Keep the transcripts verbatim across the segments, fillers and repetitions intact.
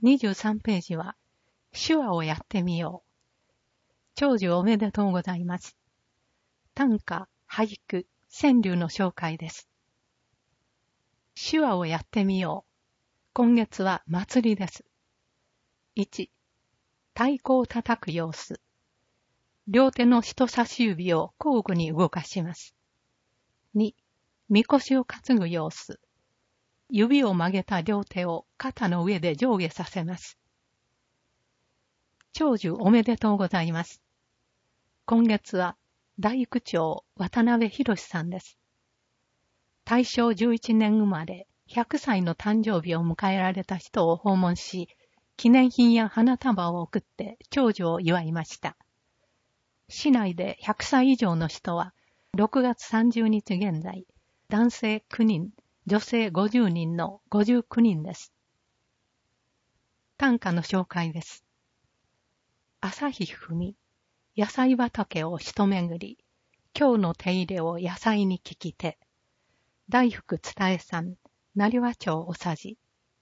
にじゅうさんページは、手話をやってみよう。長寿おめでとうございます。短歌、俳句、川柳の紹介です。手話をやってみよう。今月は祭りです。いち、太鼓を叩く様子。両手の人差し指を交互に動かします。に、みこしを担ぐ様子。指を曲げた両手を肩の上で上下させます。長寿おめでとうございます。今月は大工町渡辺博さんです。大正じゅういちねん生まれひゃくさいの誕生日を迎えられた人を訪問し、記念品や花束を贈って長寿を祝いました。市内でひゃくさい以上の人はろくがつさんじゅうにち現在、男性きゅうにん、女性ごじゅうにんのごじゅうきゅうにんです。短歌の紹介です。朝日文、野菜畑を一巡り、今日の手入れを野菜に聞きて、大福伝えさん、成羽町おさじ。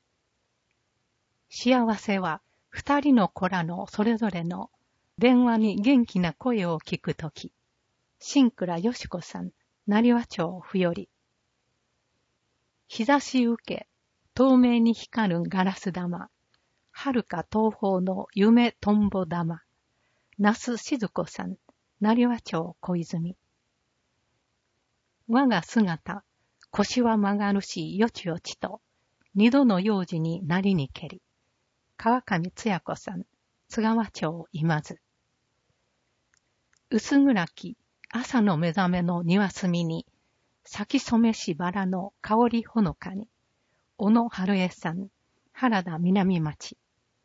幸せは二人の子らのそれぞれの電話に元気な声を聞くとき。新倉よし子さん、成羽町ふより。日差し受け、透明に光るガラス玉。遥か東方の夢とんぼ玉。那須静子さん、成羽町小泉。我が姿、腰は曲がるしよちよちと、二度の幼児になりにけり。川上つや子さん、津川町今津。薄暗き、朝の目覚めの庭隅に、咲き染めしバラの香りほのかに。小野春江さん、原田南町。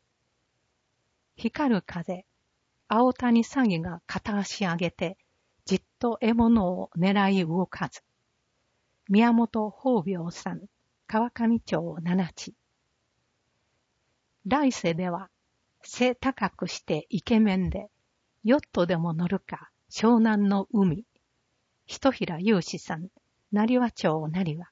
光る風、青谷詐欺が片足上げて、じっと獲物を狙い動かず。宮本宝病さん、川上町七地。来世では、背高くしてイケメンで、ヨットでも乗るか、湘南の海。一平雄志さん、成羽町成羽。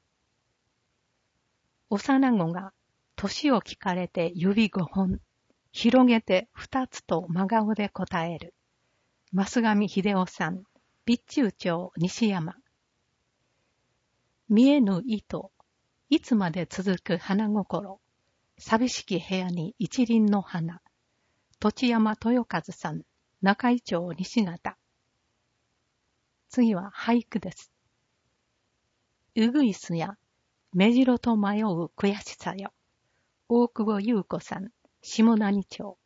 幼子が、年を聞かれて指五本、広げて二つと真顔で答える。増上秀夫さん、備中町西山。見えぬ糸、いつまで続く花心。寂しき部屋に一輪の花。土山豊和さん、中井町西方。次は俳句です。うぐいすや、目白と迷う悔しさよ。大久保優子さん、下谷町。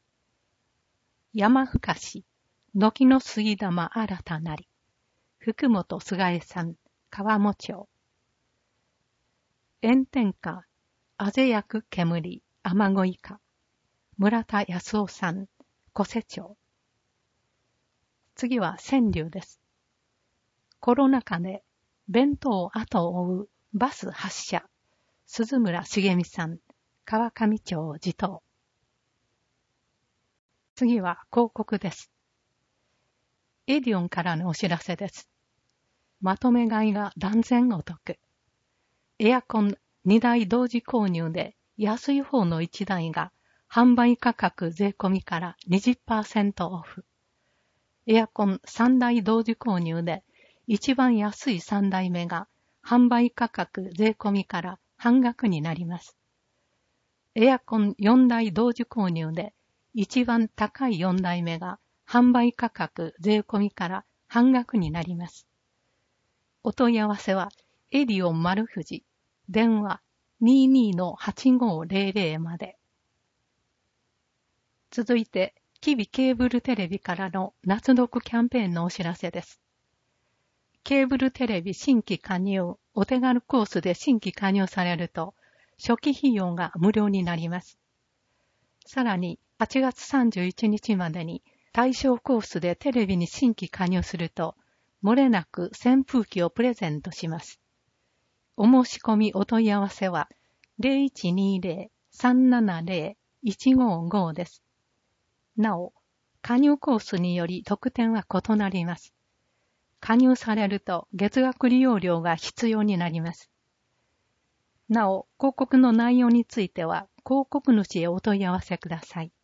山深し、軒の杉玉新たなり。福本菅江さん、川面町。炎天下、あぜやく煙、雨乞いか。村田康夫さん、小瀬町。次は川柳です。コロナ禍で弁当を後を追うバス発車。鈴村茂美さん、川上町地頭。次は広告です。エディオンからのお知らせです。まとめ買いが断然お得。エアコンにだい同時購入で安い方のいちだいが販売価格税込みから にじゅっパーセント オフ。エアコンさんだい同時購入で一番安いさんだいめが販売価格税込みから半額になります。エアコンよんだい同時購入で一番高いよんだいめが販売価格税込みから半額になります。お問い合わせはエディオン丸藤、電話 にじゅうにのはちごーぜろぜろ まで。続いて、キビケーブルテレビからの夏読キャンペーンのお知らせです。ケーブルテレビ新規加入、お手軽コースで新規加入されると、初期費用が無料になります。さらに、はちがつさんじゅういちにちまでに対象コースでテレビに新規加入すると、漏れなく扇風機をプレゼントします。お申し込みお問い合わせは ゼロいちにゼロ さんななゼロ いちごーご です。なお、加入コースにより特典は異なります。加入されると月額利用料が必要になります。なお、広告の内容については広告主へお問い合わせください。